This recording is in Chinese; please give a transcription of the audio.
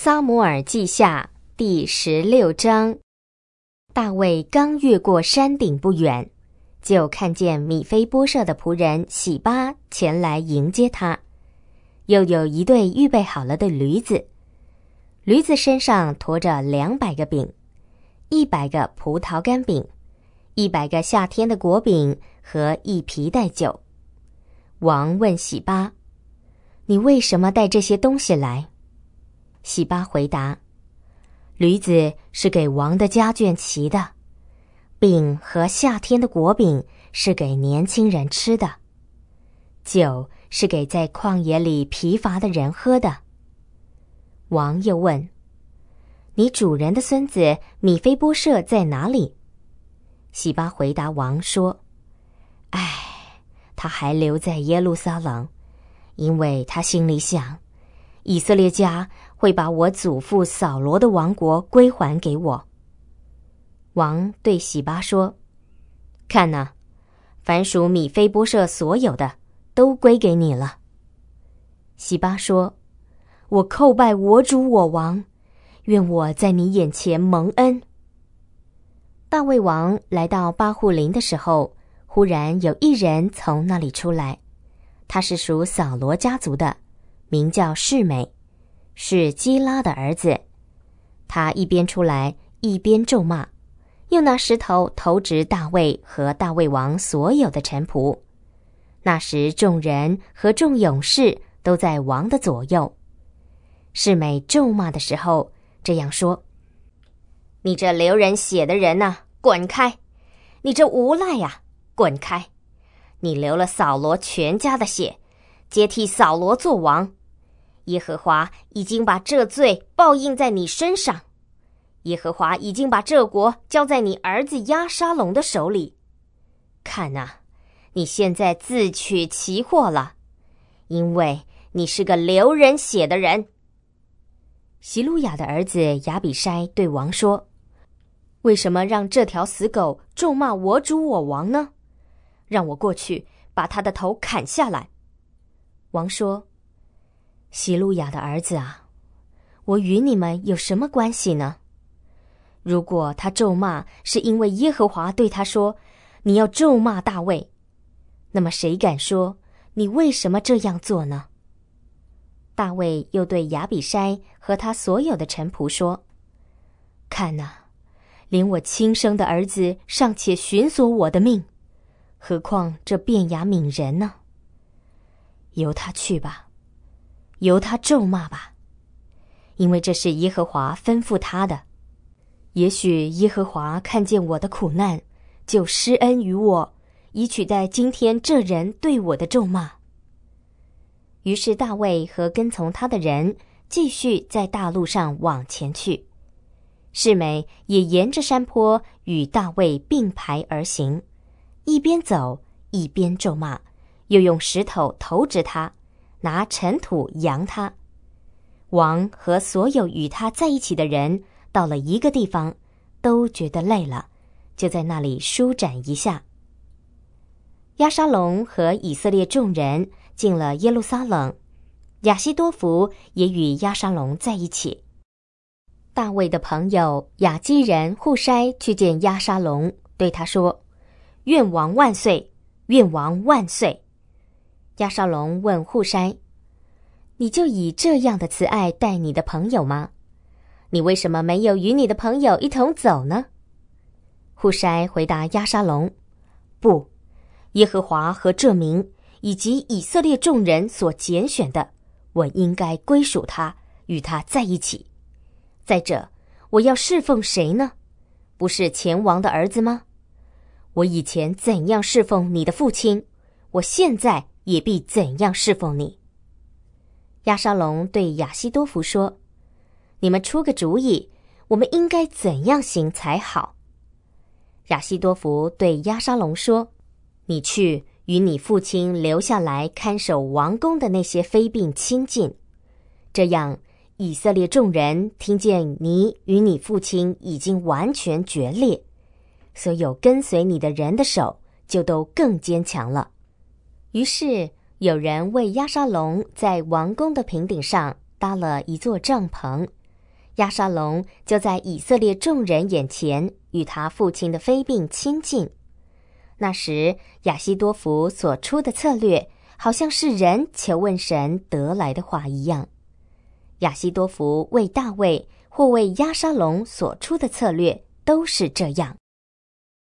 撒母耳记下第16章。大卫刚越过山顶不远，就看见米非波设的仆人洗巴前来迎接他，又有一对预备好了的驴子，驴子身上驮着200个饼，100个葡萄干饼，100个夏天的果饼和1皮袋酒。王问洗巴：你为什么带这些东西来？洗巴回答：驴子是给王的家眷骑的，饼和夏天的果饼是给年轻人吃的，酒是给在旷野里疲乏的人喝的。王又问：你主人的孙子米非波设在哪里？洗巴回答王说：他还留在耶路撒冷，因为他心里想，以色列家会把我祖父扫罗的王国归还给我。王对洗巴说：看哪，凡属米非波设所有的都归给你了。洗巴说：我叩拜我主我王，愿我在你眼前蒙恩。大卫王来到巴户林的时候，忽然有一人从那里出来，他是属扫罗家族的，名叫示每，是基拉的儿子。他一边出来一边咒骂，又拿石头投掷大卫和大卫王所有的臣仆。那时众人和众勇士都在王的左右。示每咒骂的时候这样说：你这流人血的人啊，滚开！你这无赖啊，滚开！你流了扫罗全家的血，接替扫罗做王。耶和华已经把这罪报应在你身上，耶和华已经把这国交在你儿子押沙龙的手里。看啊，你现在自取其祸了，因为你是个流人血的人。希路亚的儿子亚比筛对王说：为什么让这条死狗咒骂我主我王呢？让我过去把他的头砍下来。王说：希路亚的儿子啊，我与你们有什么关系呢？如果他咒骂是因为耶和华对他说，你要咒骂大卫，那么谁敢说你为什么这样做呢？大卫又对亚比筛和他所有的臣仆说：看哪，连我亲生的儿子尚且寻索我的命，何况这便雅悯人呢？由他去吧，由他咒骂吧，因为这是耶和华吩咐他的。也许耶和华看见我的苦难，就施恩于我，以取代今天这人对我的咒骂。于是大卫和跟从他的人继续在大路上往前去，示每也沿着山坡与大卫并排而行，一边走一边咒骂，又用石头投掷他，拿尘土扬他。王和所有与他在一起的人到了一个地方，都觉得累了，就在那里舒展一下。押沙龙和以色列众人进了耶路撒冷，亚希多弗也与押沙龙在一起。大卫的朋友亚基人户筛去见押沙龙，对他说：愿王万岁，愿王万岁。押沙龙问户筛：你就以这样的慈爱待你的朋友吗？你为什么没有与你的朋友一同走呢？户筛回答押沙龙：不，耶和华和这民以及以色列众人所拣选的，我应该归属他，与他在一起。再者，我要侍奉谁呢？不是前王的儿子吗？我以前怎样侍奉你的父亲，我现在也必怎样侍奉你。押沙龙对亚希多弗说：你们出个主意，我们应该怎样行才好？亚希多弗对押沙龙说：你去与你父亲留下来看守王宫的那些妃嫔亲近，这样以色列众人听见你与你父亲已经完全决裂，所有跟随你的人的手就都更坚强了。于是有人为押沙龙在王宫的平顶上搭了一座帐篷， 押沙龙就在以色列众人眼前与他父亲的妃嫔亲近。那时亚希多弗所出的策略，好像是人求问神得来的话一样。亚希多弗为大卫或为押沙龙所出的策略都是这样。